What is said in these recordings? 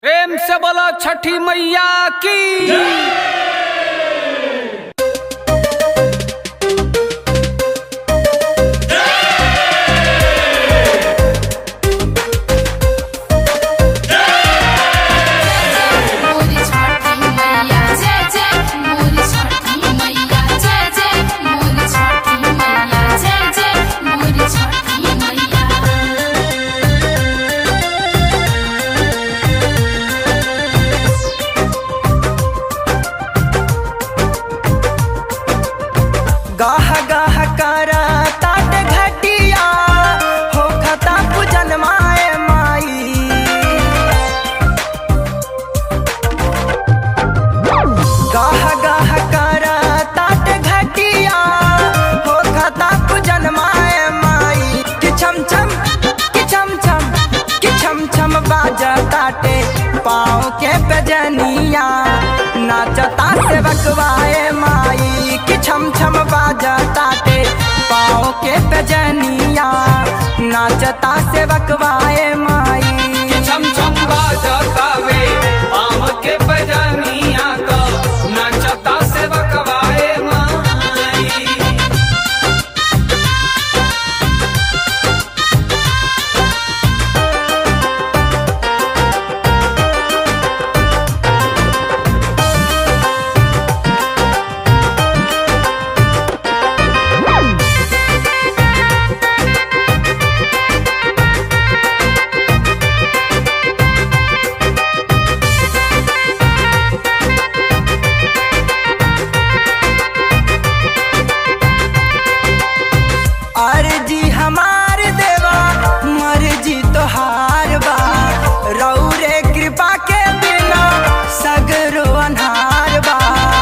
प्रेम से बोलो छठी मैया की। गाह गाह करा तात घटिया हो खता पूजन माए माई। गाह गाह करा तात घटिया हो खता पूजन माए माई। कि छम छम कि छम छम कि छम छम बाजा ताटे पाँव के बजनिया नाचता से बकवाए माई। कि छम छम बाजा ताटे पाँव के बजनिया नाचता से बकवाए माई। कि छम छम बाजता वे पाँव के बजनिया तो नाचता से बकवाए माई। अर्जी हमार देवा मर्जी तोहार बा। रौरे कृपा के बिना सगरो अन्हार बा।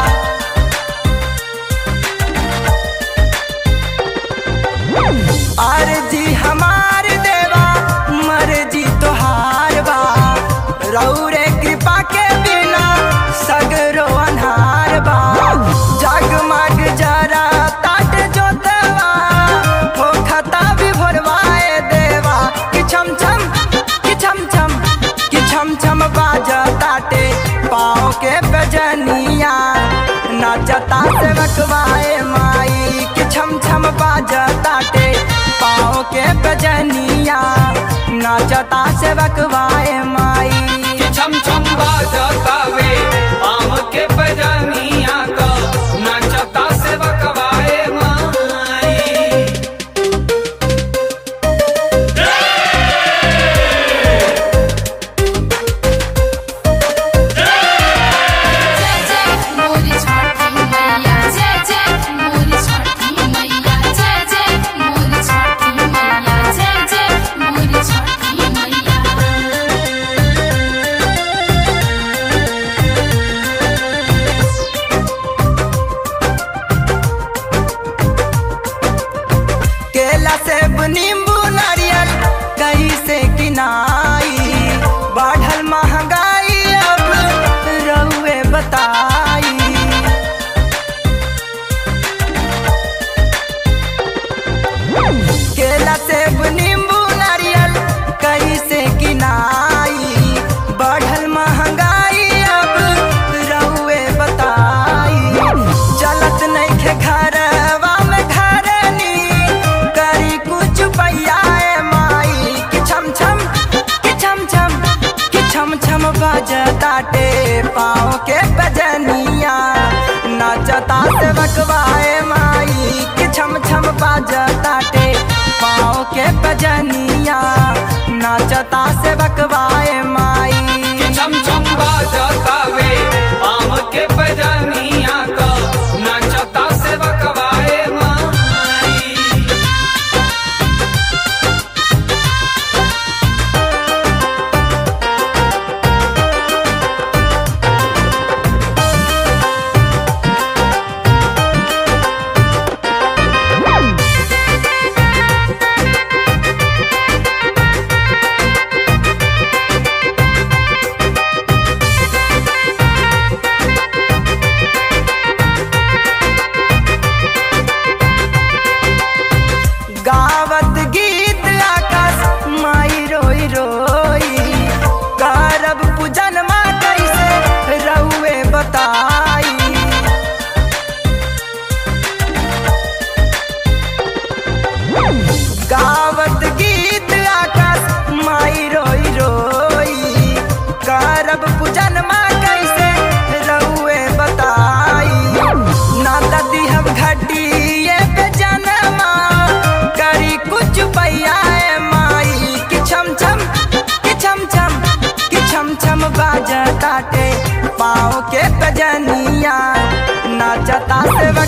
अर्जी हमार देवा मर्जी तोहार बा। रौरे कृपा के बिना सगरो अन्हार बा। जगमग जरा ताट जोतवा हो खता भी भरवाए देवा। कि छम छम कि छम छम कि छम छम बाजा ताटे पाँव के बजनिया नाचता से बकवाए माई। कि छम छम बाजा ताटे पाँव के बजनिया नाचता से बकवाए माई। कि छम छम बाजता वे पाँव के बजनिया तो नाचता से बकवाए माई। केला सेब नींबू नारियल कैसे किनाई। बढ़ल महंगाई अब रहुए बताई। केला सेब नींबू नारियल कैसे किनाई। बढ़ल महंगाई अब रहुए बताई। चलत नइखे घरवा में घरनी करी कुछ पैयाए माई। कि छम छम कि छम छम कि छम छम बजताटे पाँव के बजनिया नाचता से बकवाए माई। कि छम छम बजताटे पाँव के बजनिया नाचता से बकवाए माई। कि छम छम बाजता वे पाँव के बजनिया तो नाचता से बकवाए माई।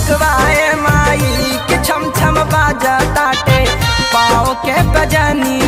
सेवकवाए माई कि छम छम बाजा ताटे पाँव के बजनिया।